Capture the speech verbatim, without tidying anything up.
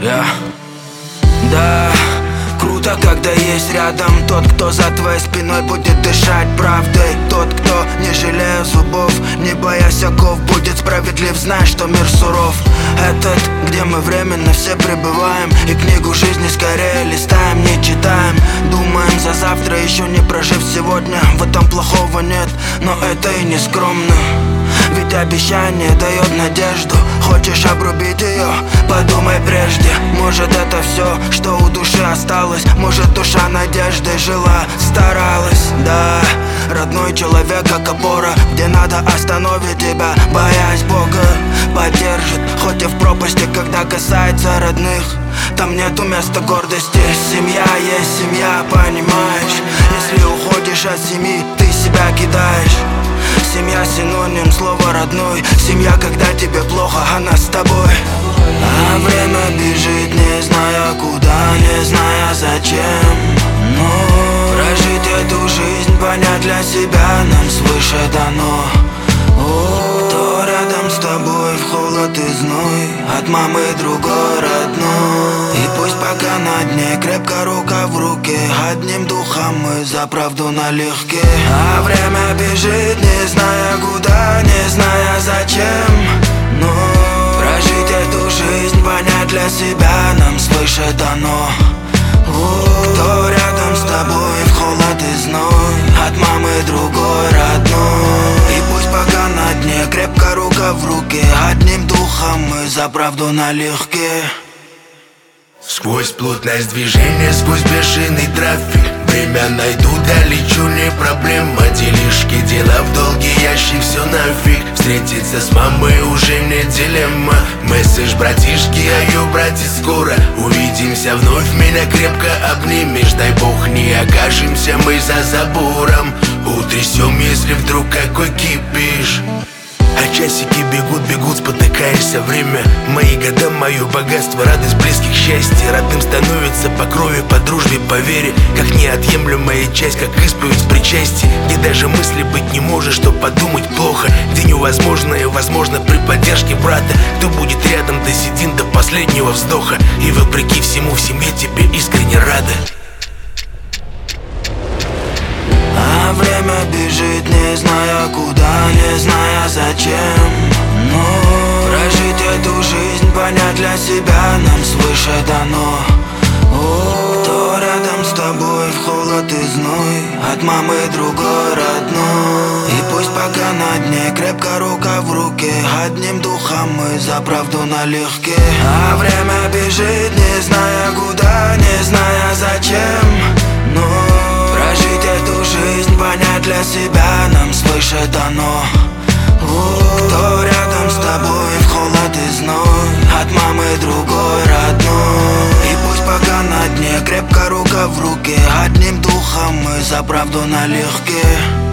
Yeah. Да, круто, когда есть рядом тот, кто за твоей спиной будет дышать правдой. Тот, кто, не жалея зубов, не боясь оков, будет справедлив, зная, что мир суров. Этот, где мы временно все пребываем, и книгу жизни скорее листаем, не читаем. Думаем за завтра, еще не прожив сегодня. В этом плохого нет, но это и не скромно. Ведь обещание дает надежду. Хочешь обрубить ее? Подумай прежде. Может, это все, что у души осталось. Может, душа надежды жила, старалась. Да, родной человек как опора, где надо остановить тебя, боясь Бога поддержит. Хоть и в пропасти, когда касается родных, там нету места гордости. Семья есть семья, понимаешь? Если уходишь от семьи, ты себя кидаешь. Семья синоним слова родной. Семья, когда тебе плохо, она с тобой. А время бежит, не зная куда, не зная зачем. Но прожить эту жизнь, понять для себя нам свыше дано. О, кто рядом с тобой в холод и зной, от мамы другой родной. И пусть пока на дне крепко рука в руке, одним духом мы за правду налегке. А время бежит, не зная куда, не зная зачем. Но прожить эту жизнь, понять для себя нам свыше дано. О, кто рядом с тобой в холод и зной, от мамы другой родной. И пусть пока на дне крепко рука в руке, одним духом мы за правду налегке. Сквозь плотность движения, сквозь бешеный трафик, время найду, долечу, не проблема. Делишки, дела в долгий ящик, все нафиг. Встретиться с мамой уже не дилемма. Месседж, братишки, айо, братец, скоро увидимся вновь, меня крепко обнимешь. Дай бог не окажемся мы за забором, утрясем, если вдруг какой кипиш. А часики бегут, бегут, спотыкаешься. Время, мои года, мое богатство, радость близких, счастье. Родным становится по крови, по дружбе, по вере, как неотъемлемая часть, как исповедь в причастии. Где даже мысли быть не может, что подумать плохо, где невозможное возможно при поддержке брата. Кто будет рядом до седин, до последнего вздоха, и вопреки всему в семье тебе искренне рада. А время бежит, не зная куда, не зная зачем. Но прожить эту жизнь, понять для себя нам свыше дано. О, кто рядом с тобой в холод и зной, от мамы другой родной. И пусть пока на дне крепко рука в руке, одним духом мы за правду налегке. А время бежит, не зная куда, не зная зачем. Но прожить эту жизнь, понять для себя нам свыше дано. О, кто рядом с тобой в холод и зной, от мамы другой родной. И пусть пока на дне крепко рука в руке, одним духом мы за правду налегке.